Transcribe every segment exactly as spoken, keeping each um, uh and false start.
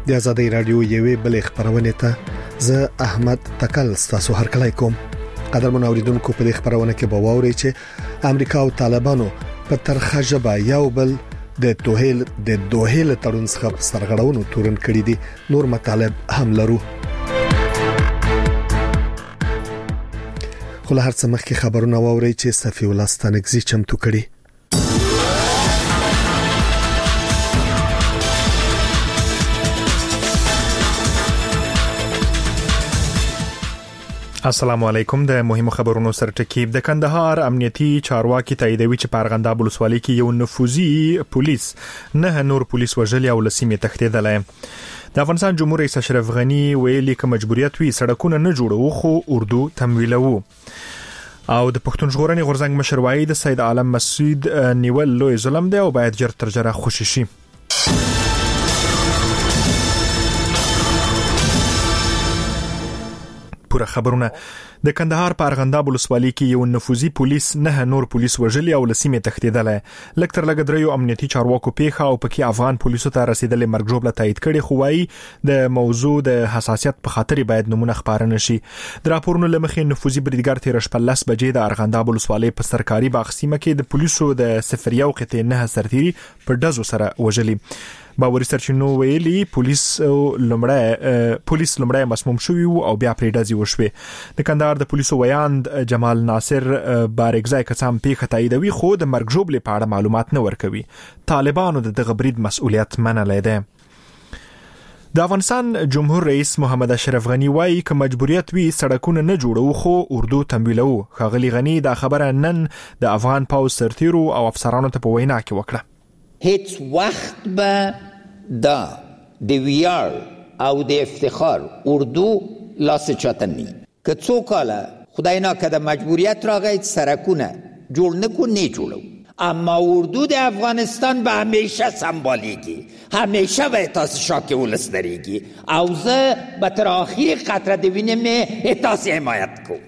د آزادۍ رادیو یوې بلې خبرونه ته زه احمد تکل تاسو هرکلی کوم. قدرمن اوریدونکو په دې خبرونه کې به واورئ چې امریکا او طالبانو په ترخه ژبه یو بل د توهیل د دوهیل تړون څخه سرغړونو تورن کړی دي. نور مطالب هم لرو. خو له هر څه مخکې خبرونه واورئ چې صفی الله ستانکزی چمتو کړي. السلام علیکم. د مهمو خبرونو سرټکی. د کندهار امنیتي چارواکي تاییدوي چې په ارغنداب ولسوالۍ کې یو نفوذي پولیس نه نور پولیس وژلي او لسیمه تښتیدلی. د افغانستان جمهور رئیس اشرف غنی ویلي چې مجبوریت وي سړکونه نه جوړو خو اردو تمویلوو. او د پښتون ژغورنې غورځنګ مشر وایي د سید عالم مسعود نیول لوی ظلم دی او باید جر تر جره خوشی شي. پوره خبرونه. د کندهار په ارغنداب ولسوالۍ کې یو نفوذي پولیس نه نور پولیس وژلي او لسیمه تښتیدلی. لکتر لګ دریو امنیتي چارواکو پیښه او پکې افغان پولیسو ته رسیدلې مرګ جوړه تایید کړي، خو وايي د موضوع د حساسیت په خاطر باید نمونه خبره نشي. د راپورونو لمخې نفوذي بریدګر تیر شپه لس بجې د ارغنداب ولسوالۍ په سرکاري باغ سیمه کې د پولیسو د صفر یو قطعه نه سرتيري په ډزو سره وژلي. باوري سرچینو ویلي پولیس لمړی پولیس لمړی مسموم شوی او بیا پرې ډزې وشوې. د کندهار د پولیسو ویاند جمال ناصر بارګزای کسان پیښه تاییدوي خو د مرګ جوړې په اړه معلومات نه ورکوي. طالبانو د دغه برید مسؤلیت منلی دی. د افغانستان جمهور رئیس محمد اشرف غنی وایي چې مجبوریت وي سړکونه نه جوړو خو اردو تمویلوو. ښاغلي غنی دا خبره نن د افغان پوځ سرتیرو او افسرانو ته په وینا کې وکړه. هیڅ وخت به دا د ویار او د افتخار اردو لاس چاته نی که څو کاله خدای ناکرده مجبوریت راغی سرکونه جوړ نکو نه جوړو، اما اردو د افغانستان به همیشه سمبالیږي، همیشه به تاسو شاکه ولس دریږي او زه به تر آخر قطره د وینې مې تاسو حمایت کوم.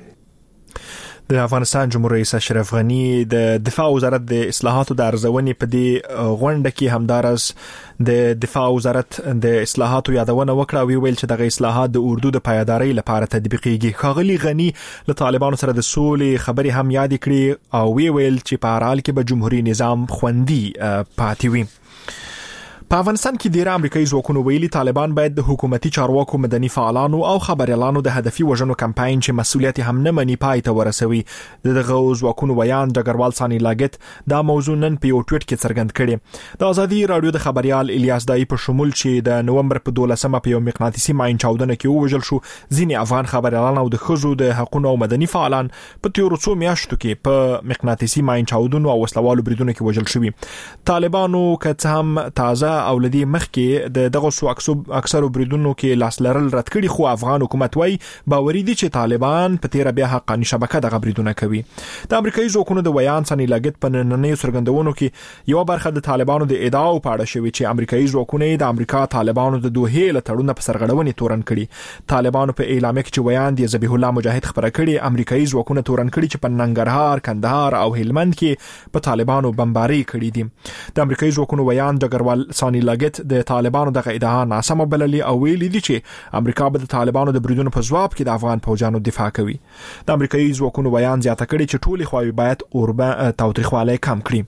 د افغانستان جمهور رئیس اشرف غنی د دفاع وزارت د اصلاحاتو د ارزونې په دې غونډه کې همدارس د دفاع وزارت د اصلاحاتو یادونه وکړه او ویل چې دغه اصلاحات د اردو د پایدارۍ لپاره تطبیقیږي. ښاغلي غنی له طالبانو سره د سولې خبرې هم یاد کړې او ویل چې په هر حال کې به جمهوریت نظام خوندي پاتې وي. په افغانستان کې ډیر امریکایي ځواکونو ویلي طالبان باید د حکومتي چارواکو، مدني فعالانو او خبريالانو د هدفي وژنو کمپاین چې مسؤلیت هم نه مني پای ته ورسوي. دغه ځواکونو ویان ډګروال ثاني لاګت دا موضوع نن په یو ټویټ کې څرګند کړي. د ازادي رادیو د خبريال الیاس دای په شمول چې د نومبر په دولسمه په یو مقناطیسي ماین چاودنه کې وژل شو، ځینې افغان خبريالان او د خزو د حقوقو او مدني فعالان په تیرو څو میاشتو کې په مقناطیسي ماین چاودنو او وسلوالو بریدونو کې وژل شوي. طالبانو که هم تازه او لدی مخکې د دغه سو اکثر بریدونو کې لاس لرل رد کړي، خو افغان حکومت وايي باوري دي چې طالبان په تیر بیا حقاني شبکه دغه بریدونه کوي. د امریکایي ځواکونو د ویان ثاني لاګت په نننۍ څرګندونو کې یو برخه د طالبانو د ادعاو په اړه شوی چې امریکایي ځواکونه د امریکا طالبانو د دوه له تړون په سرغړونې تورن کړي. طالبانو په اعلامیه کې چې ویان د ذبیح الله مجاهد خبره کړي امریکایي ځواکونه تورن کړي چې په ننګرهار، کندهار او هلمند کې په طالبانو بمباري کړي دي. د امریکایي ځواکونو ویان ډګروال ثاني لاګت د طالبانو دغه ادعا ناسمه بللي او ویلي دي چې امریکا به د طالبانو د بریدونو په ځواب کې د افغان فوجانو دفاع کوي. د امریکایي ځواکونو بیان زیاته کړي چې ټولې خواوې باید اوربه تاوتریخوالی کم کړي.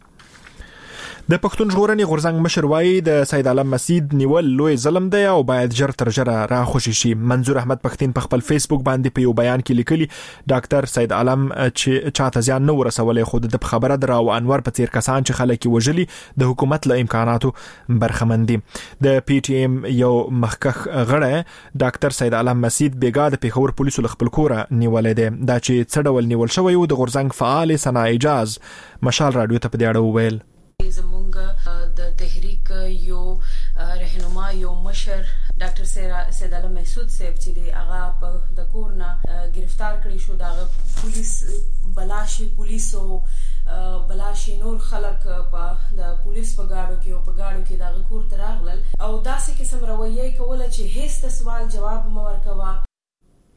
د پښتون ژغورنې غورځنګ مشر وایي د سید عالم مسعود نیول لوی ظلم دی او باید جر تر جره راخوشي شي. منظور احمد پښتين په خپل فیسبوک باندې په یو بیان کې لیکلي ډاکټر سید عالم چې چاته ځان نه ورسولې خو د خبره درو انور په تیر کسان چې خلک وژلي د حکومت له امکاناتو برخمندي. د پی ټی ایم یو مخکخ غړی ډاکټر سید عالم مسعود بیګا د پیښور پولیسو له خپل کوره نیولې دی. دا چې څه ډول نیول شوی و د غورځنګ فعال سنا اجاز مشال رادیو ته په دې اړه وویل. زمونږ د تحریک یو رهنما یو مشر ډاکټر سید عالم مسعود صاحب چې هغه په د کورنا گرفتار کړی شو، دا پولیس بلاشي پولیسو بلاشي نور خلک په د پولیس په گاډو کې او په گاډو کې دا کور ته راغلل او داسې قسم رویه کوله چې هیڅ سوال جواب مو ورکوا.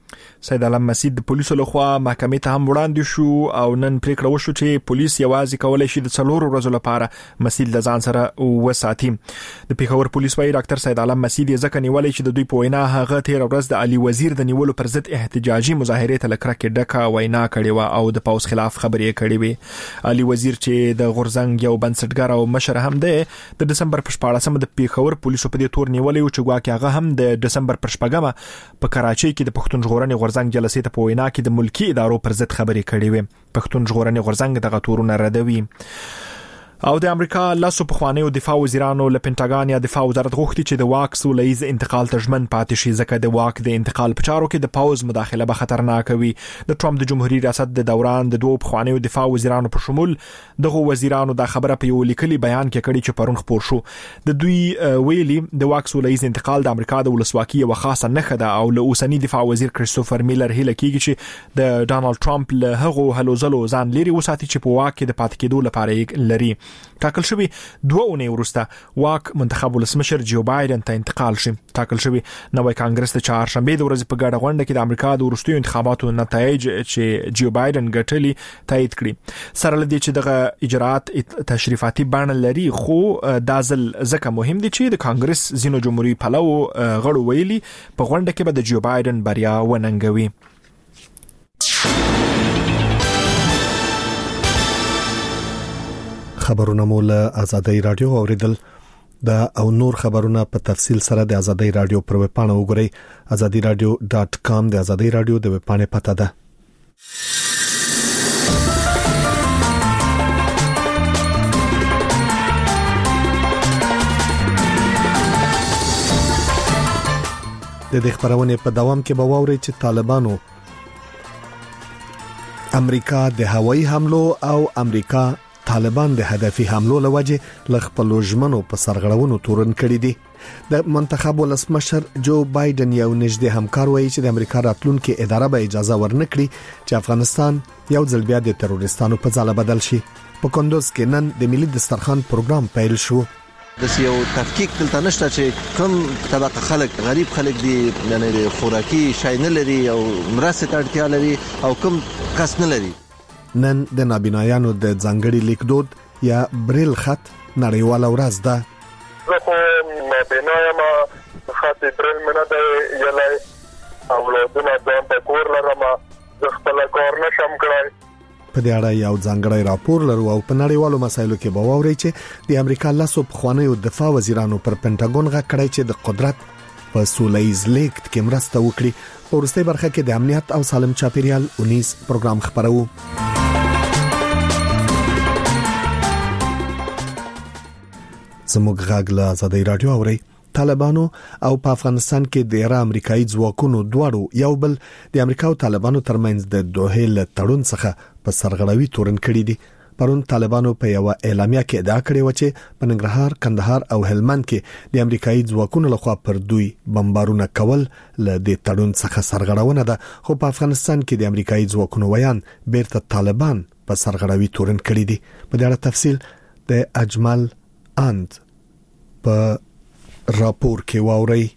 سید علم مسید د پولیسو لخوا محکمې ته هم وړاندې شو او نن پریکړه وشو چې پولیس یوازې کولای شي د څلورو ورځو لپاره مسید د ځان سره وساتي. د پیښور پولیس وايي ډاکټر سید علم مسید یې ځکه نیولای چې د دوی په وینا هغه تیر ورځ د علي وزیر د نیولو پر ضد احتجاجي مظاهره ته لکرکه ډکه وینا کړې و او د پاوس خلاف خبرې کړې وي. علي وزیر چې د غورزنګ یو بنسټګر او مشر هم دی د دسمبر په شپاړسمه د پیښور پولیسو په دې تور نیولې او چې ګواکې هغه هم د دسمبر پر شپږمه په کراچۍ کې د پښتون ژغورنې غورزنګ جلسې ته په وینا کې د ملکی ادارو پر ضد خبرې کړې وي. پښتون ژغورنې غورزنګ دغه تورونه ردوي. او د امریکا لاسو په خوانیو دفاع وزیرانو له پینټاګان یا دفاع وزارت غوښتي چې د واک سولهیز انتقال ته ژمن پاتې شي ځکه د واک د انتقال په چارو کې د پاوز مداخله به خطرناک وي. د ټرمپ د جمهوریت ریاست د دوران د دوه په خوانیو دفاع وزیرانو په شمول دغه وزیرانو د خبره په یو لیکلي بیان کې کړي چې پرون خبر شو. د دوی ویلي د واک سولهیز انتقال د امریکا د ولسواکۍ یو خاصه نښه ده او له اوسنی دفاع وزیر کریستوفر میلر هیله کیږي چې د ډانلډ ټرمپ له هغو هلو ځلو ځان لري وساتي چې په واک کې د پاتې کېدو لپاره لري. ټاکل شوی دوه اونۍ وروسته واک منتخب ولسمشر جو بایدن ته انتقال شي. ټاکل شوی نوې کانګرس د چهارشنبه د ورځې په ګډه غونډه کې د امریکا د وروستیو انتخاباتو نتایج چې جو بایدن ګټلي تایید کړي. سره لدی چې دغه اجرات تشریفاتي بڼه لري خو دا ځل ځکه مهم دي چې د کانګرس زینو جمهوریت پلو غړو ویلي په غونډه کې به د جو بایدن بریا وننګوي. خبرونه مول آزادۍ رادیو اوریدل دا او نور خبرونه په تفصیل سره د آزادۍ رادیو پر ویب پاڼه وګورئ آزادۍ رادیو ډاٹ کام د آزادۍ رادیو د ویب پاڼې پته ده. د دې خبرونه په دوام کې به واوري چې طالبانو امریکا د هوایي حملو او امریکا طالبان د هدفي حملو لوجه لخپل ژمنو په سرغړونو تورن کړی دي. د منتخب ولسمشر جو بایدن یو نږدې همکار وایي چې د امریکا راتلونکو اداره به اجازه ورنکړي چې افغانستان یو ځل بیا د تروریستانو په ځاله بدل شي. په کندوز کې نن د ملي دسترخوان پروګرام پیل شو. د یو تفکیک دلته نشته چې کوم طبقه خلک غریب خلک دي یعنی خوراکي شای نه لري او مرسته ته اړتیا لري او کوم کس نه لري. نن د نابینایانو د ځانګړي لیکدود یا بریل خط نړیواله ورځ ده. زه خو نابینایم خط بریل مې نه دی یلی اولادونه ځان ته کور لرم زه خپله کار نشم کړی. په دې اړه یو ځانګړی راپور لرو او په نړیوالو مسایلو کې به واورئ چې د امریکا لاسو پخوانیو دفاع وزیرانو پر پینټاګون غږ کړی چې د قدرت په سولهییز لیکت کې مرسته وکړي. په وروستۍ برخه کې د امنیت او سالم چاپیریال اونیز پروګرام خبرو. زموږ غږ له آزادۍ رادیو اوري. طالبانو او په افغانستان کې د ایران امریکایي ځواکونو دواړو یو بل د امریکا او طالبانو ترمنځ د دوه له تړون څخه په سرغړوي تورن کړی دي. پرون طالبانو په یو اعلامیه کې ادعا کړې و چې په ننګرهار، کندهار او هلمند کې د امریکایي ځواکونو لخوا پر دوی بمبارونه کول له دې تړون څخه سرغړونه ده. خو په افغانستان کې د امریکایي ځواکونو ویان بیرته طالبان په سرغړوي تورن کړی دي. په دې اړه تفصیل د اجمل اند په راپور کې واوري.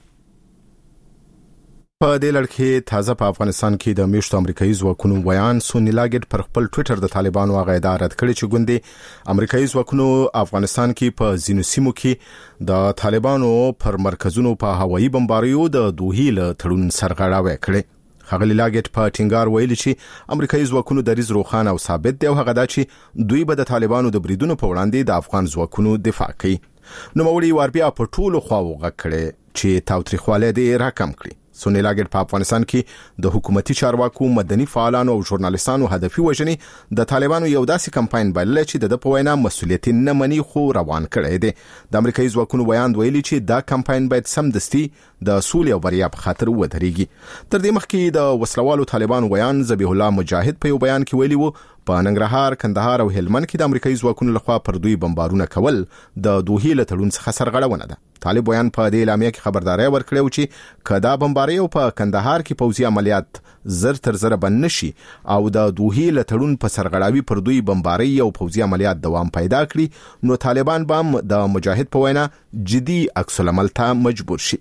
په دې لړ کې تازه په افغانستان کې د میشتو امریکایي ځواکونو ویان سونی لاګټ پر خپل ټوئیټر د طالبانو غږ رد کړی چې ګوندې امریکایي ځواکونو افغانستان کې په ځینو سیمو کې د طالبانو پر مرکزونو په هوایي بمباریو د دوه له تړون سرغړاوی کړی. خغلی لاګټ په ټینګار ویلي چې امریکایي ځواکونو دریځ روښانه او ثابت دی او هغه دا چې دوی به د طالبانو د بریدونو په وړاندې د افغان ځواکونو دفاع کوي. نو موري وربیا په ټولو خواو غږ کړي چې تاوتریخواله دې راکم کړي. سونی لاګټ په افغانستان کې د حکومتي چارواکو، مدني فعالانو او ژورنالیستانو هدفي وژنې د طالبانو یو داسې کمپاین بلل چې د په وینا مسؤلیت نه مني خو روان کړي دي. د امریکایي ځواکونو بیان ویلي چې دا کمپاین باید سمدستي د سولې او بریا په خاطر ودرېږي. تر دې مخکې د وسلوالو طالبانو بیان ذبیح الله مجاهد په یو بیان کې ویلي وو په ننګرهار، کندهار او هلمند کې د امریکایي ځواکونو لخوا پر دوی بمبارونه کول د دوه له تړون څخه سرغړونه ده. طالب بیان په دې اعلامیه کې خبرداري ورکړه چې کدا بمباری او په کندهار کې پوځي عملیات زر تر زر بن نشي او د دوه له تړون په سرغړاوي پر دوی بمباری او پوځي عملیات دوام پیدا کړي نو طالبان به د مجاهد په وینا جدي عکس العمل ته مجبور شي.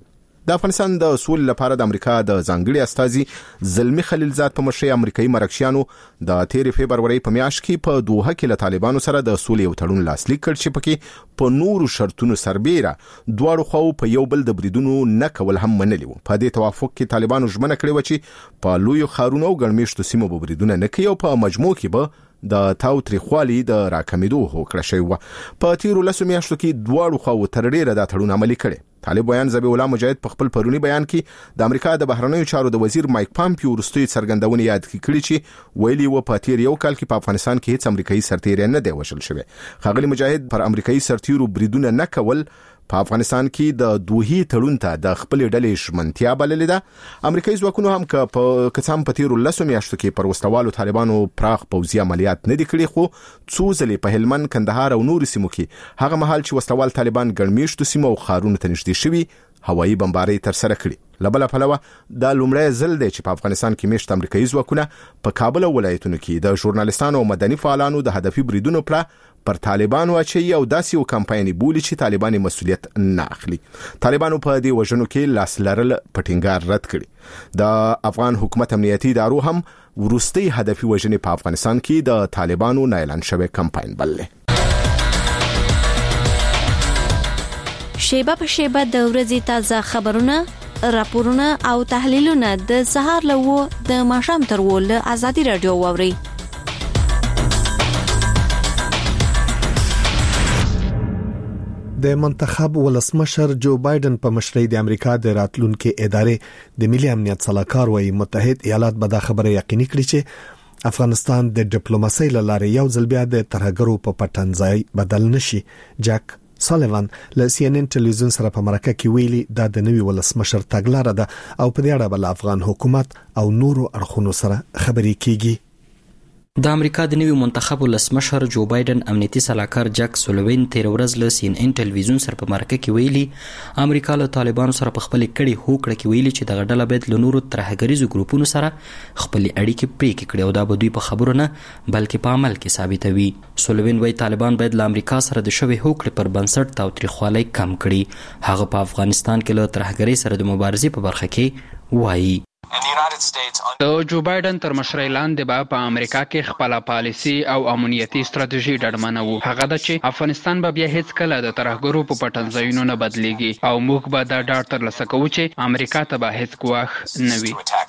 د افغانستان د سولې لپاره د امریکا د ځانګړي استازي زلمی خلیلزاد په مشرۍ امریکایي مرکشیانو د تیر فبرवरी په میاشت کې په دوحه کې له طالبانو سره د سولې یو تړون لاسلیک کړ چې پکې په نورو شرطونو سربېره دواړو خواو په یو بل د بریدونو نه کول هم منلي وو. په دې توافق کې طالبانو ژمنه کړې و چې په لوی خارونو او ګڼمېشتو سیمو به بریدونه نه کوي او په مجموع کې به د تاوتریخوالي د راکمېدو هوکړه شوې وه. په تیرو لسو میاشتو کې دواړو خواو تر ډېره دا تړون عملي کړی. طالب ویان ذبیح الله مجاهد په خپل پرونی بیان کې د امریکا د بهرنیو چارو د وزیر مایک پامپیو وروستۍ څرګندونې یاد کړې چې ویلي و په تیر یو کال کې په افغانستان کې هیڅ امریکایي سرتیری نه دی وژل شوی. ښاغلي مجاهد پر امریکایي سرتیرو بریدونه نه کول په افغانستان کې د دوحې تړون ته د خپل ډلې ژمنتیا بللې ده. امریکایي ځواکونو هم که په کڅام په تیرو لسو میاشتو کې پر وسلوالو طالبانو پراخ پوځي عملیات نه دي کړي، خو څو ځلې په هلمند، کندهار او نورو سیمو کې هغه مهال چې وسلوال طالبان ګڼمېشتو سیمو او ښارونو ته نږدې شوي هوایي بمبارۍ ترسره کړي. له بله پلوه دا لومړی ځل دی چې په افغانستان کې میشت امریکایي ځواکونه په کابل او ولایتونو کې د ژورنالستانو او مدني فعالانو د هدفي بریدونو پړه پر طالبانو اچوي او داسې یو کمپاین بولي چې طالبان مسؤلیت نه اخلي. طالبانو په دې وژنو کې لاس لرل په ټینګار رد کړي. د افغان حکومت امنیتي ادارو هم وروستۍ هدفي وژنې په افغانستان کې د طالبانو نه اعلان شوی کمپاین بللې. شیبه په شیبه د ورځې تازه خبرونه، راپورونه او تحلیلونه د سهار له و د ماښام تر و له ازادي رادیو واوري. د منتخب ولسمشر جو بایدن په مشرۍ د امریکا د راتلونکو ادارې د ملي امنیت صلاحکار وایي متحد ایالات به دا خبره یقیني کړي چې افغانستان د ډیپلوماسۍ له لارې یو ځل بیا د ترهګرو په پټنځای بدل نشي. جک سالیوان له سی ان ان ټلویزیون سره په مرکه کې ویلي دا د نوي ولسمشر تګلاره ده او په دې اړه بل افغان حکومت او نورو اړخونو سره خبرې کیږي. د امریکا د نوي منتخب ولسمشر جو بایدن امنیتي صلاحکار جک سولوین تیر ورځ له سی ان ان ټلویزیون سره په مرکه کې ویلي امریکا له طالبانو سره په خپل کړي هوکړه کې ویلي چې د غډله باید له نورو ترهګریزو ګروپونو سره خپل اړیکې پرې کړي او دا به دوی په خبرو نه بلکې په عمل کې ثابتوي. سولوین وايي طالبان باید له امریکا سره د شوی هوکړې پر بنسټ تاوتریخوالی کم کړي. هغه په افغانستان کې له ترهګرۍ سره د مبارزې په برخه کې وایي د جو بایدن تر مشرۍ لاندې به په امریکا کې خپل پالیسي او امنیتي ستراتیژي ډډمنه وو. هغه د چې افغانستان به بیا هیڅ کله د ترهګرو په پټنځایونو نه بدلیږي او موږ به دا ډاډ ترلاسه کوو چې امریکا ته به هیڅ ګواښ نه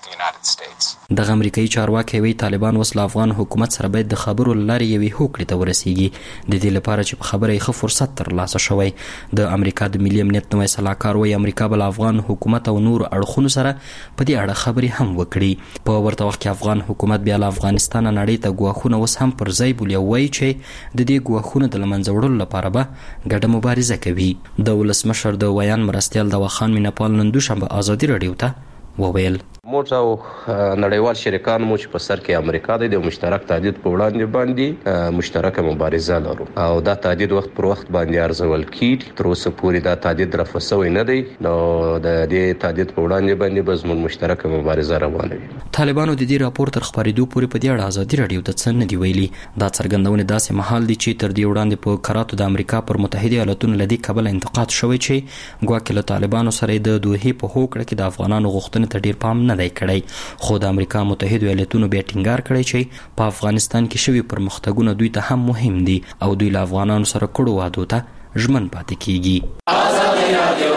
وي. دغه امریکایي چارواکي وایي طالبان اوس له افغان حکومت سره باید د خبرو لارې یوې هوکړې ته ورسیږي د دې لپاره چې په خبره یې ښه فرصت ترلاسه شوی. د امریکا د ملي امنیت نوی صلاحکار وایي امریکا به له افغان حکومت او نورو اړخونو سره په دې اړه خبرې هم وکړي. په ورته وخت کې افغان حکومت بیا له افغانستان نړۍ ته ګواښونه اوس هم پر ځای بولي او وایي چې د دې ګواښونو د له منځه وړلو لپاره به ګډه مبارزه کوي. د ولسمشر د ویان مرستیال دواخان میناپال نن دوشنبه ازادي رادیو ته وویل موږ او نړیوال شریکان مو چې په سر کې امریکا د مشترک تهدید په وړاندې باندې مشترکه مبارزه لرو او دا تهدید وخت پر وخت باندې ارزول کیږي. تر اوسه پورې دا تهدید رفع شوی نه دی نو د دې تهدید په وړاندې باندې به زموږ مشترکه مبارزه روانه وي. طالبانو د دې راپور تر خبرېدو پورې په دې اړه ازادي رادیو ته څه نه دی ویلي. دا څرګندونه داسې مهال دي چې تر دې وړاندې په کراتو د امریکا پر متحده ایالاتونو لدی کابل انتقاد شوی چې ګواکې له طالبانو سره د دوحې په هوکړه کې د افغانانو غوښتنې ته ډیر پام نه دی کړی. خو د امریکا متحده ایالاتونو بیا ټینګار کړی چې په افغانستان کې شوي پرمختګونه دوی ته هم مهم دي او دوی له افغانانو سره کړو وعدو ته ژمن پاتې کیږي.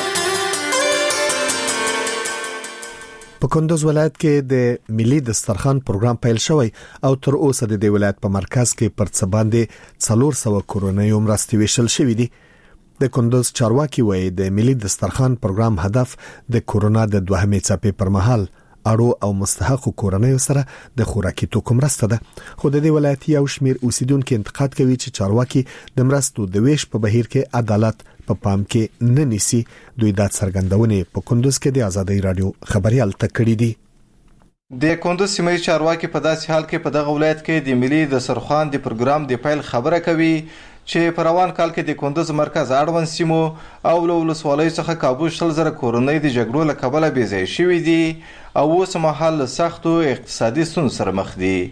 په کندوز ولایت کې د ملي دسترخوان پروګرام پیل شوی او تر اوسه د دې ولایت په مرکز کې پر څه باندې څلور سوه کورنۍ مرستې ویشل شوې دي. د کندوز چارواکي وایي د ملي دسترخوان پروګرام هدف د کورونا د دوهمې څپې پر مهال اړو او مستحق کورنۍ سره د خوراکي توکو مرسته ده. خو د دې ولایت یو شمیر اوسیدونکو انتقاد کوي چې چارواکي د مرستو د ویش په بهیر کې عدالت په پام کې نه نیسي. دوی دا څرګندونه په کندوز کې د ازادي رادیو خبريال تکړی دي. د کندوز سیمې چارواکي په داسې حال کې په دغه ولایت کې د ملي دسترخوان د پروګرام د پیل خبره کوي چې په روان کال کې د کندوز مرکز اړوند سیمو او له ولسوالۍ څخه کابو شل زره کورنۍ د جګړو له کبله بې ځای شوي دي او اوس مهال له سختو اقتصادي ستونزو سره مخ دي.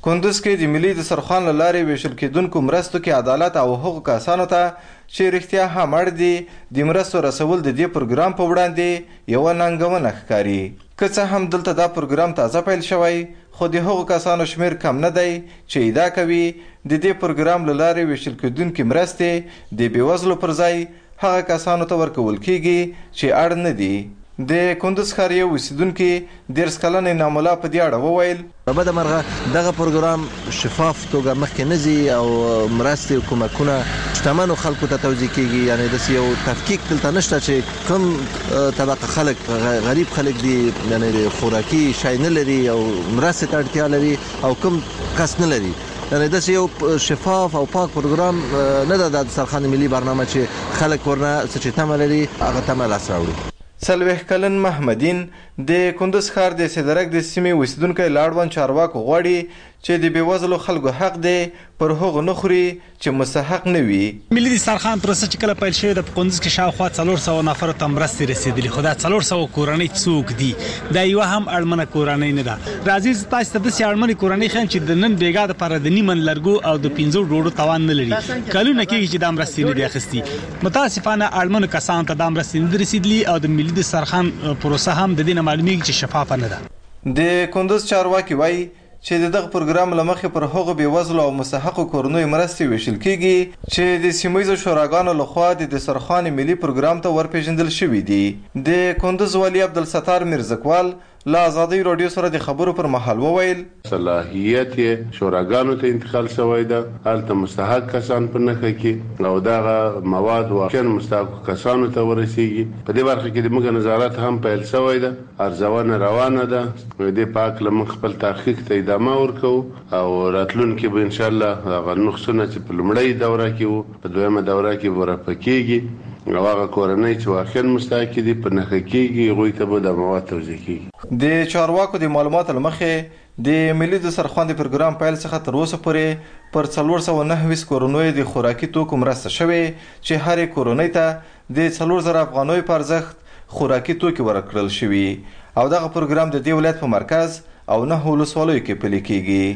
کندوز کې د ملي دسترخوان لارې ویشل کېدونکو مرستو کې عدالت او حقوق کسانو ته چې رښتیا هم اړ دي د مرستو رسول د دې پروګرام په وړاندې یو ننګونه ښکاري. که څه هم دلته دا پروګرام تازه پیل شوی خو د هغو کسانو شمیر کم نه دی چې ادعا کوي د دې پروګرام له لارې ویشل کېدونکې مرستې د بېوزلو پر ځای هغه کسانو ته ورکول کیږي چې اړ نه دي. د کندوز ښار یو اوسیدونکي دېرش کلنې ناملا په دې اړه وویل په بده مرغه دغه پروګرام شفاف توګه مخکې نه ځي او مرستې او کومکونه شتمنو خلکو ته توزیع کیږي. یعنی داسې یو تفکیک دلته نشته چې کوم طبقه خلک غریب خلک دي یعنی د خوراکي شی نه لري او مرستې ته اړتیا لري او کوم کس نه لري. یعنی داسې یو شفاف او پاک پروګرام نه ده د دسترخوان ملي برنامه چې خلک ورنه څه چې تمه لري هغه تمه لاسته راوړي. څلوېښت کلن محمدین د کندوز ښار د سیدرک د سیمې اوسیدونکی له اړوند چارواکو غواړي چې د بېوزلو خلکو حق دی پر هغو نه خوري چې مستحق نه وي. ملي دسترخوان پروسه چې کله پیل شوې ده په کندوز کې شاوخوا څلور سوه نفرو ته مرستې رسېدلي خو دا څلور سوه کورنۍ څوک دي؟ دا یوه هم اړمنه کورنۍ نه ده. راځئ زه تاسو ته داسې اړمنې کورنۍ ښیم چې د نن بېګا دپاره د نیمن لرګو او د پنځو ډوډو توان نه لري. کلونه کېږي چې دا مرستې نه دي اخیستي. متاسفانه اړمنو کسانو ته دا مرستې نه دي رسېدلي او د ملي دسترخوان پروسه هم د دې نه معلومیږي چې شفافه نه ده. د کندوز چارواکي وایي چې د دغه پروګرام له مخې پر هغو بېوزلو او مستحقو کورنیو مرستې ویشل کیږي چې د سیمه شوراګانو لخوا د دسترخوان ملي پروګرام ته ورپېژندل شوي دي. د کندوز والي عبدالستار میرزکوال له ازادۍ راډیو سره د خبرو پر مهال وویل صلاحیت یې شوراګانو ته انتقال شوی ده. هلته مستحق کسان په نښه کې او دغه مواد واقعا مستحقو کسانو ته ورسیږي. په دې برخه کې د موږ نظارت هم پیل شوی ده. ارزونه روانه ده. دې په هکله موږ خپل تحقیق ته ادامه ورکوو او راتلونکي به انشاءالله هغه نقصونه چې په لومړۍ دوره کې وو په دویمه دوره کې به رفع کېږي او هغه کورنۍ چې واقعا مستحق دي په نښه کېږي هغوی ته به د مواد توزیع کېږي. د چارواکو د معلوماتو له مخې د ملي دسترخوان د پروګرام پیل څخه تر اوسه پورې پر څلور سوه نهه ویشت کورنیو د خوراکي توکو مرسته شوې چې هرې کورنۍ ته د څلور زره افغانیو په ارزښت خوراکي توکي ورکړل شوي او دغه پروګرام د دې ولایت په مرکز او نهه ولسوالیو کې پلي کیږي.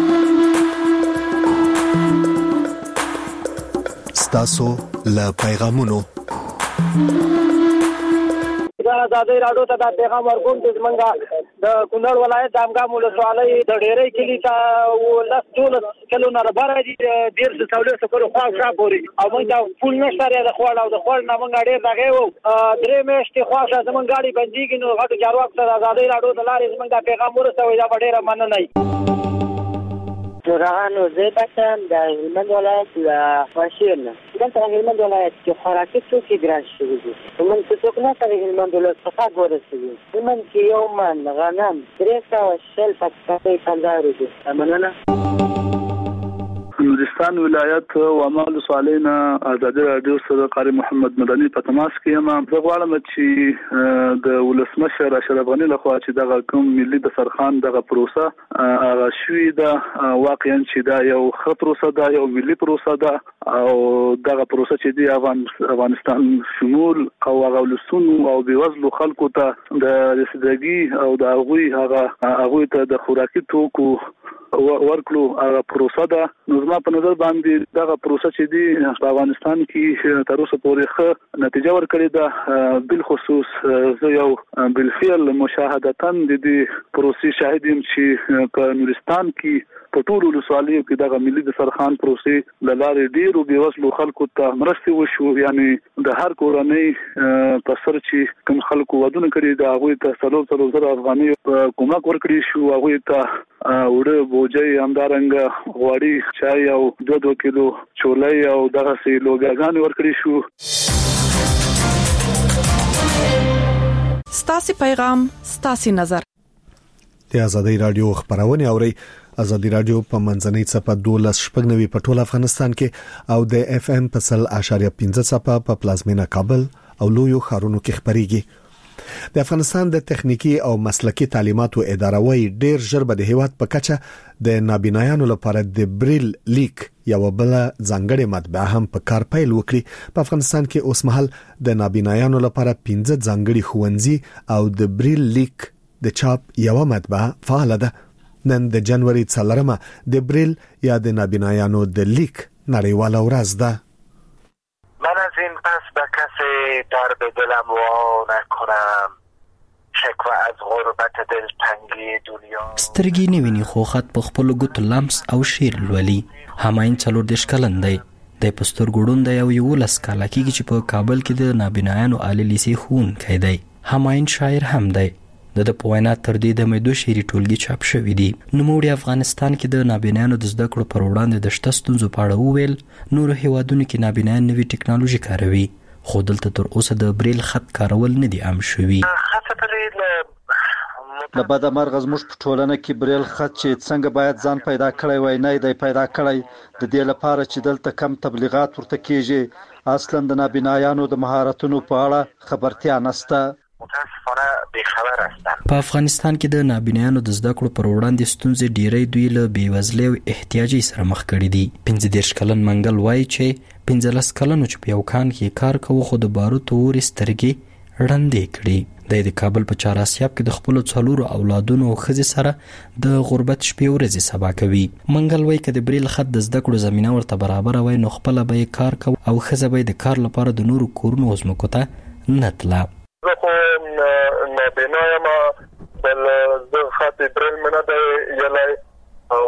ستاسو له پیغامونو دا ازادۍ راډیو ته دا پیغام ورکوم چې زمونږ د کونړ ولایت د امګام ولسوالۍ د ډېرۍ کلي ته لس دولس کلو نه رابره دي دېرش څلوېښت کلو خوا شا پورې او موږ ته پول نشته دی د خوړ او د خوړ نه موږ ډېر دغې وو درې میاشتې خوا شا زمونږ ګاډي بندېږي نو غټو چارواکو ته د ازادۍ راډیو د لارې زمونږ دا پیغام ورسوئ دا به ډېره مننه وي. جرعانو زه بچم در هلمند ولایت و ماشین دلته هلمند ولایت کې خوراکي توکي ګران شوي دي. من څه څوک نه کوي هلمند ولایت څخه ورسېږي. هلمند کې یو من غنم درې سوه شل پکې پنځه روپۍ. مننه. نورستان ولایت و اعمال صالحینا ازادي راډیو سره قاری محمد مدني په تماس کې یم. زه غواړم چې د ولسمشر اشرف غني لخوا چې دغه کوم ملي دسترخوان دغه پروسه هغه شوې ده واقعا چې دا یو ښه پروسه ده یو ملي پروسه ده او دغه پروسه چې دی افغانستان شمول او هغه ولسونو او بېوزلو خلکو ته د رسیدګي او د هغوی هغه هغوی ته د خوراکي توکو ورکلو هغه پروسه ده. نو زما په نظر باندې دغه پروسه چې دی په افغانستان کې تر اوسه پورې ښه نتیجه ورکړې ده. بالخصوص زه یو بالفعل مشاهدتاً د دې پروسې شاهد یم چې په نورستان کې په ټولو ولسوالیو کې دغه ملي دسترخوان پروسې له لارې ډېرو بېوزلو خلکو ته مرستې وشو. یعنې د هر کورنۍ په سر چې کوم خلکو ودونه کړي د هغوی ته څلور څلور زره افغانۍ کومک ورکړي شو. هغوی ته وړه بوجۍ همدارنګه غوړي چای او دوه دوه کیلو چولۍ او دغسې لوګیاګانې ورکړي شو. ستاسې پیغام ستاسې نظر. د ازادۍ راډیو خبرونه اوري. ازادي راډیو په منځنۍ څپه دولس شپږ نوي په ټول افغانستان کې او د اف ام په سل اشاریه پنځه څپه په پلازمینه کابل او لویو ښارونو کې خبريږي. د افغانستان د تخنیکی او مسلکی تعلیماتو اداره وایي ډیر ژر به د هیواد په کچه د نابینایانو لپاره د بریل لیک یو بل ځانګړي مطبعه هم په کار پیل وکړي. په افغانستان کې اوس مهال د نابینایانو لپاره پنځه ځانګړي ښوونځي او د بریل لیک د چاپ یو مطبعه فعال ده. نن د جنوري څلورمه د بریل یا د نابینایانو د لیک نړیواله ورځ ده. من از این پس به کسی در به دلم وا نکنم، شکوه از غربت دلتنگی دنیا. سترګې نه ویني خو خط په خپل ګوت لمس او شیر لولي. هماین څلور دیش کلن دی. د پستر ګډون دی او یو لس کاله کېږي چې په کابل کې د نابینایانو عالی لیسې ښوونکی دی. هماین شاعر هم دی. د د په وینا تر دې د مې دوه شعري ټولګي چاپ شوي دي. نوموړي افغانستان کې د نابینایانو د زده کړو پر وړاندې د شته ستونزو په اړه وویل. نورو هیوادونو کې نابینایان نوي ټکنالوژي کاروي، خو دلته تر اوسه د بریل خط کارول نه دي عام شوي. د بده مرغه زموږ په ټولنه کې بریل خط چې څنګه باید ځان پیدا کړی وای نه دی پیدا کړی. د دې لپاره چې دلته کم تبلیغات ورته کېږي، اصلا د نابینایانو د مهارتونو په اړه خبرتیا نشته. متاسفانه بیخبر هستن. په افغانستان کې د نابینایانو د زده کړو پر وړاندې ستونزې ډیری دوی له بېوزلۍ او احتیاجي سره مخ کړي دي. پنځه دېرش کلن منګل وایي چې پنځلس کلنو چې په یو کان کې کار کوو خو د باروتو اورې سترګې ړندې کړي. د د کابل په چار اسیاب کې د خپل څلورو اولادونو او ښځې سره د غربت شپې ورځې سبا کوي. منګل وایي که د بریل خط د زده کړو زمینه ورته برابره وای نو خپله به یې کار کوو او ښځه به یې د کار لپاره د نورو کورونو او ځمکو ته نه تله. زه خو نابینا یم، بل زه خط بریل مې نه دی یلی او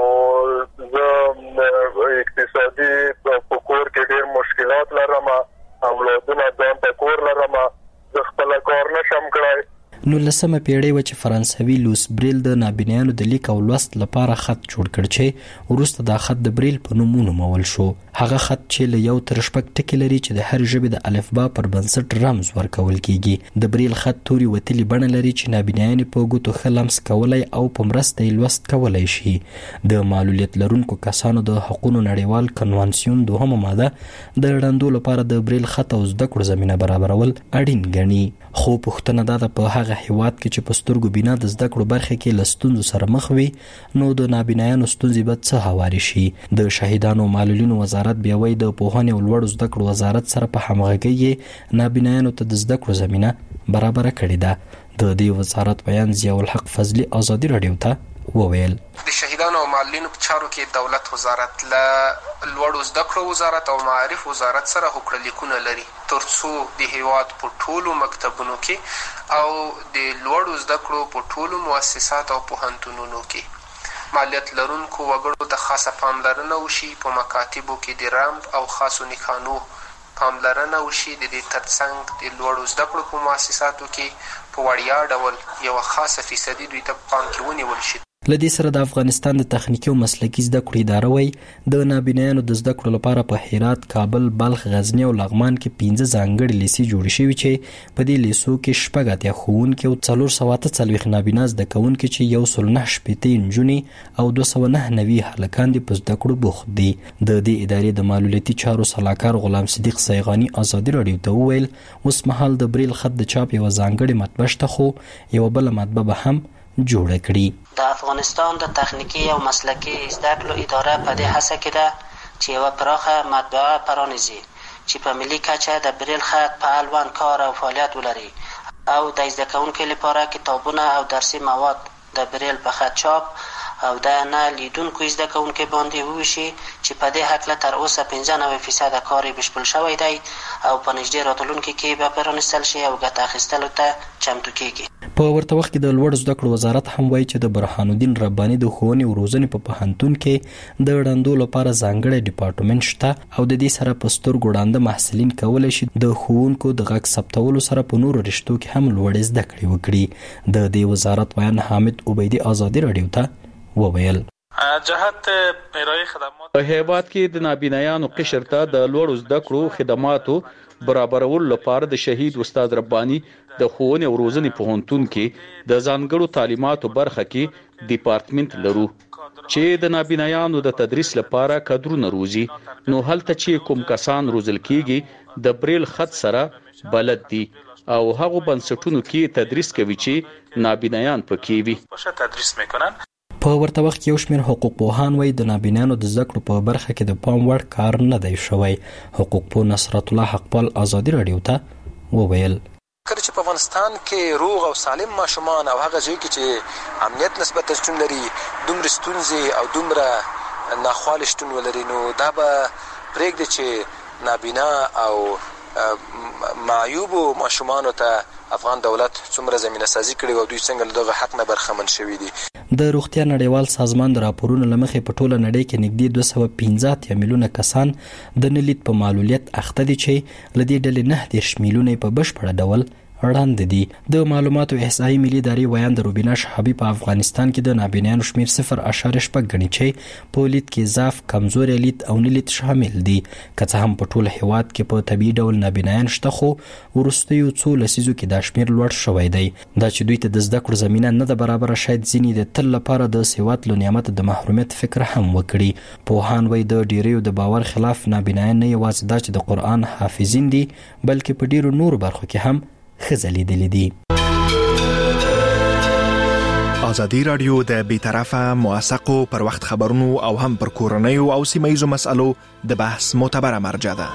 زه اقتصادي په کور کې ډېر مشکلات لرم، اولادونه ځان ته کور لرم، زه خپله کار نشم کړی. نولسمه پیړۍ وه چې فرانسوي لوس بریل د نابینایانو د لیک او لوست لپاره خط جوړ کړ چې وروسته دا خط د بریل په نوم ونومول شو. هغه خط چې له یو تر شپږ ټکي لري چې د هر ژبې د الفبا پر بنسټ رمز ورکول کیږي. د بریل خط توري وتلي بڼه لري چې نابینایان په ګوتو ښه لمس کولی او په مرسته یې لوست کولی شي. د معلولیت لرونکو کسانو د حقوقو نړیوال کنوانسیون دوهمه ماده د ړندو لپاره د بریل خط او زده کړو زمینه برابرول اړین ګڼي. خو پوښتنه دا ده په هغه هیواد کې چې په سترګو بینا د زده کړو برخه کې له ستونزو سره مخ وي نو د نابینایانو ستونزې به څه هوارې شي. د شهیدانو او معلولینو وزارت بیا وایي د پوهنې او لوړو زده کړو وزارت سره په همغږۍ یې نابینایانو ته د زده کړو زمینه برابره کړې ده. د دې وزارت بیان ضیاء الحق فضلي ازادي راډیو ته وویل. د شهیدانو او معلولینو په چارو کې دولت وزارت له لوړو زده کړو وزارت او معارف وزارت سره هوکړه لیکونه لري ترڅو د هیواد په ټولو مکتبونو کې او د لوړو زده کړو په ټولو مؤسسات او پوهنتونونو کې مالیت لرونکو وګړو ته خاصه پاملرنه وشي. په مکاتبو کې د رمب او خاصو نښانو پاملرنه وشي. د دې ترڅنګ د لوړو زده کړو په مؤسساتو کې په وړیا ډول یوه خاصه فیصدي دوی ته پام کې ونیول شي. له دې سره د افغانستان د تخنیکي او مسلکي زده کړو اداره وایي د نابینایانو د زده کړو لپاره په هرات، کابل، بلخ، غزني او لغمان کې پنځه ځانګړي لیسې جوړې شوي چې په دې لیسو کې شپږ اتیا ښوونکي او څلور سوه اته څلوېښت نابینا زده کوونکي چې یو سل نه شپېته نجونې او دوه سوه نه نوي هلکان دې په زده کړو بوخت دي. د دې ادارې د معلولیتي چارو سلاکار غلام صدیق سیغاني ازادي راډیو ته وویل اوس مهال د بریل خط د چاپ یوه ځانګړې مطبع شته خو یوه بله مطبع به هم جوړه کړي. د افغانستان د تخنیکی او مسلکي زده کړو اداره په دې هڅه کې ده چې یوه پراخه مطبعه پرانیزي چې په ملي کچه د بریل خط په اړوند کار او فعالیت ولري او د زده کوونکو لپاره کتابونه او درسي مواد د بریل په خط چاپ او د نه لیدونکو زده کوونکو باندې وویشي چې په دې هکله تر اوسه پنځه نوي فیصده کار بشپړ شوی دی او په نږدې راتلونکي کې به پرانیستل شي او ګټه اخیستلو ته چمتو کیږي. په ورته وخت کې د لوړ زده کړو وزارت هم وایي چې د برهان الدین رباني د ښوونې او روزنې په پوهنتون کې د ړندو لپاره ځانګړی ډپارټمنټ شته او د دې سره په سترګو ړانده محصلین کولی شي د ښوونکو د غږ ثبتولو سره په نورو رشتو کې هم لوړې زده کړې وکړي. د دې وزارت بیان حامد عبیدي ازادي راډیو ته وویل. جهت ارائه خدمات په هیواد کې د نابینایانو قشر ته د لوړو زده کړو خدماتو برابرولو لپاره د شهید استاد رباني د ښوونې او روزنې پوهنتون کې د ځانګړو تعلیماتو برخه کې ډپارټمنټ لرو چې د نابینایانو د تدریس لپاره کادرونه روزي. نو هلته چې کوم کسان روزل کیږي د بریل خط سره بلد دي او هغه بنسټونو کې تدریس کوي چې نابینایان پکې وي تدریس میکنن. په ورته وخت کې یو شمېر حقوق پوهان وایي د نابینانو د زده کړو په برخه کې د پام وړ کار نه دی شوی. حقوق پوه نصرت الله حقپال ازادي راډیو ته وویل. کله چې په افغانستان کې روغ او سالم ماشومان او هغه ځای کې چې امنیت نسبت شتون لري دومره ستونزې او دومره ناخوالې شتون ولري نو دا به پرېږدي چې نابینا او معیوب ماشومانو ته افغان دولت څومره زمینه سازي کړې او دوی څنګه له دغه حق نه برخمن شوي دي. د روغتیا نړیوال سازمان د راپورونو لمخې په ټوله نړۍ کې نږدې دوه سوه پنځه اتیا میلیونه کسان د نلید په معلولیت اخته دي چې لدې ډلې نه دېرش میلیونه په بشپړه ډول وړاندې دي. د معلوماتو احصایي ملي ادارې ویاند روبینا شهابي په افغانستان کې د نابینایانو شمیر صفر اعشاریه شپږ ګڼي چې په لید کې ضعف، کمزوري لید او نه لید شامل دي. که څه هم په ټول هیواد کې په طبیعي ډول نابینایان شته خو وروستیو څو لسیزو کې دا شمیر لوړ شوی دی. دا چې دوی ته د زده کړو زمینه نه ده برابره شاید ځینې د تل لپاره د سواد له نعمت د محرومیت فکر هم وکړي. پوهان وایي د ډیریو د باور خلاف نابینایان نه یوازې دا چې د قرآن حافظین دي بلکې په ډیرو نورو برخو کې هم خزلی دلی دی. ازادي رادیو د بیطرفه موثقو پر وخت خبرونو او هم پر کورنیو او سیمه‌ایزو مسالو د بحث معتبره مرجع ده.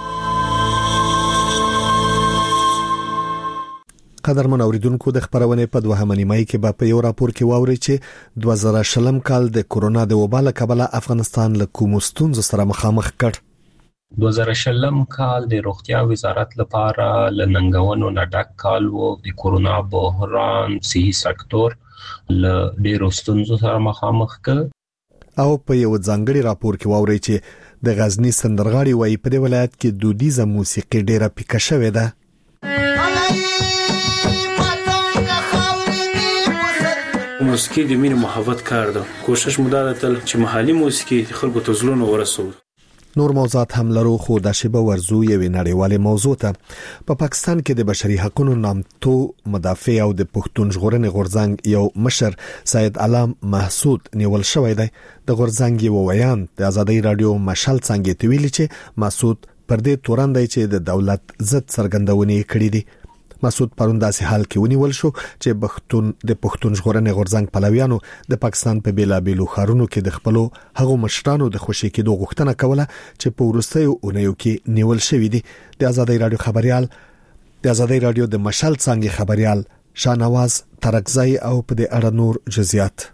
قدرمن اوریدونکو د خبرونه په دوهمه نیمه کې به په یو راپور کې واوري چې دوه زره شلم کال د کورونا د وبا له کبله افغانستان له کوم ستونزو سره مخامخ کړ. دوه زره شلم کال د روغتیا وزارت لپاره لننګونو نه ډک کال وو. د کورونا بحران صحي سکتور له ډیرو ستونزو سره مخامخ کړ. او په یو ځانګړي راپور کې واوري چې د غزنی سندرغاړي وایي په دې ولایت کې دودیزه موسیقي ډیره پیکه شوې ده. موسیقي د مینې محبت کار ده. کوشش مو دا ده چې محلي موسیقي خلکو ته زړونه ورسوي. نور موضوعات هم لرو خو د شیبه ورزو یوې نړیوالې موضوع ته. په پا پاکستان کې د بشري حقوقو نامتو مدافع او د پښتون ژغورنې غورځنګ یو مشر سید علام محسود نیول شوی دی. د غورځنګ یو ویان د ازادي رادیو مشال څنګه ته ویلي چې محسود پر دې تورن دی چې د دولت ضد څرګندونې کړې دي. مسعود پرون داسې حال کې ونیول شو چې پښتون د پښتون ژغورنې غورځنګ پلویانو د پاکستان په بیلابیلو ښارونو کې د خپلو هغو مشرانو د خوشي کېدو غوښتنه کوله چې په وروستیو اونیو کې نیول شوی دي. د ازادي رادیو خبريال د ازادي رادیو د مشال څنګه خبريال شانواز ترکزی او په دې اړه نور جزئیات.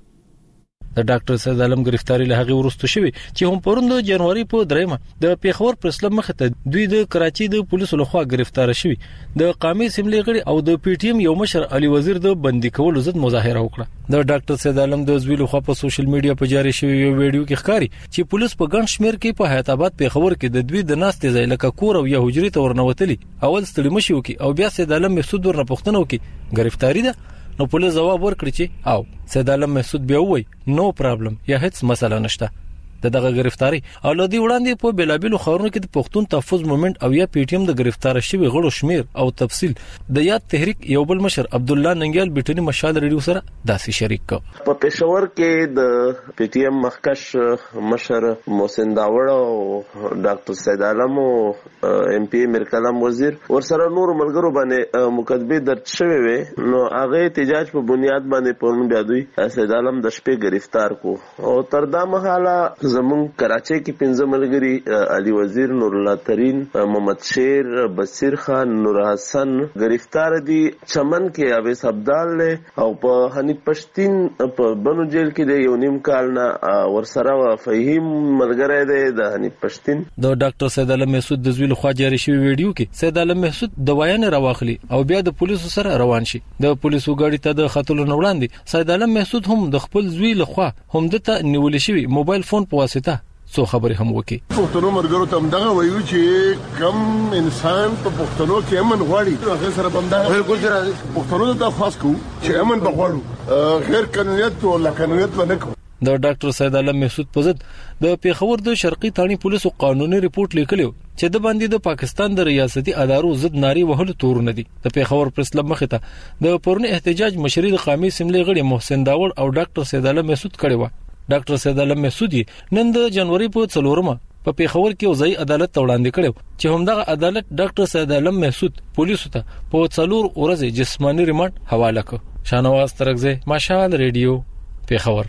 د ډاکټر سید عالم گرفتاری له هغه ورستو شوی چې هم پرون د جنوري په دریمه د پیښور پرسلم مخ ته دوی د کراچي د پولیسو لخوا گرفتار شوی. د قومي اسمبلی غړي او د پی ټی ایم یو مشر علي وزیر د بندي کولو ضد مظاهره وکړه. د ډاکټر سید عالم د زویل خو په سوشل میډیا په جاري شوی یو ویډیو کې ښکاري چې پولیس په ګڼ شمیر کې په حیات آباد پیښور کې د دوی د ناستې ځای لکه کور او یا حجرې ته ورنوتلی. اول ستړي مشي وکي او بیا سید عالم محسود ورنه پوښتنه وکي گرفتاری ده. نو پولیس جواب ورکړي چې او سید عالم محسود بیا وای نو پرابلم یا هیڅ مسله نشته. د دغه گرفتاری او لدی وړاندې په بیلابیلو خبرونو کې د پښتون تحفظ موومېنټ او یا پی ټی ایم د گرفتار شوی غړو شمیر او تفصیل د یاد تحریک یو بل مشر عبد الله ننګیال بیٹنی مشال ریډیو سره داسې شریک کو. په پېښور کې د پی ټی ایم مخکش مشر محسن داوړ او ډاکټر سید عالم او ایم پی میر کلام وزیر ور سره نور ملګرو باندې مقدمه درج شوی وي. نو هغه احتجاج په بنیاد باندې پرون بیا دوی سید عالم د شپې گرفتار کو او تر دا مهاله زمون کراچۍ کې پنځه ملګري علي وزیر، نور الله ترين، محمد شیر، بصیر خان، نور حسن گرفتار دي. چمن کې اویس عبدال له او په حنیف پښتین په بنو جیل کې د یو نیم کال نه ورسره فهیم ملګری دی د حنیف پښتین. د ډاکټر سید علم محسود د زویل خوا جاري شوی ویډیو کې سید علم محسود د وایان راوخلی او بیا د پولیسو سره روان شي. د پولیسو غاډي ته د خاتلو وړاندې سید علم محسود هم د خپل زویل خوا هم دته نیول شوی موبایل فون په واسطه څو خبرې هم وکي. پښتنو مرګرو ته دغه وایو چې کم انسان په پښتنو کې امن غواړي هغه سره بمدا بالکل سره پښتنو ته خاص کو چې امن بغواړو غیر قانونیت او لا قانونیت ونکو. د ډاکټر سید علم محسود په ضد د پیښور د شرقي تانی پولیسو قانوني ریپورت لیکلو چې د باندې د پاکستان د ریاستي ادارو ضد ناری وهلو تورونه دي. د پیښور پرسلم مخ ته د پرون احتجاج مشري د قومي اسمبلی غړي محسن داوړ او ډاکټر سید علم محسود کړي و. ډاکټر سید علم محسود نن د جنوري په څلورمه په پیښور کې وزای عدالت وړاندې کړو چې همدغه عدالت ډاکټر سید علم محسود پولیسو ته په څلور ورځې جسمانی ریماند حواله کړ. شانواز ترکزی مشال ریډیو پیښور.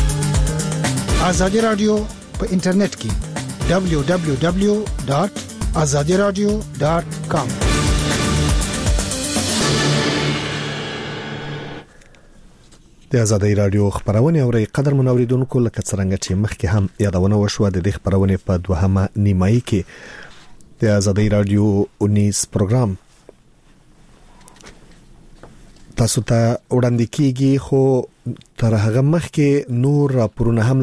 ازادي رادیو په انټرنیټ کې دبلیو دبلیو دبلیو ډاٹ azadi radio dot com. د آزادۍ رادیو خبرونه اوري قدر منوریدونکو لکه څنګه چې مخکې هم یادونه وشوه د دې خبرونه په دوهمه نیمایي کې د آزادۍ رادیو انیس پروګرام تاسو ته وړاندې کیږي خو تر هغه مخکې نور راپورونه هم